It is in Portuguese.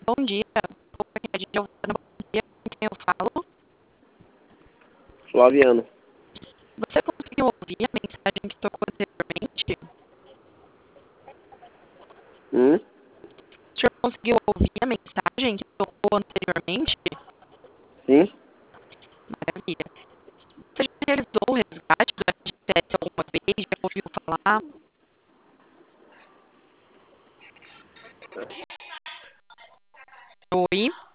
Bom dia. Aqui é a Giovana. Bom dia. Com quem eu falo? Flaviano. Você conseguiu ouvir a mensagem que tocou anteriormente? O senhor conseguiu ouvir a mensagem que tocou anteriormente? Sim? Maravilha. Você já realizou o resgate do FGTS alguma vez? Já ouviu falar? Oi?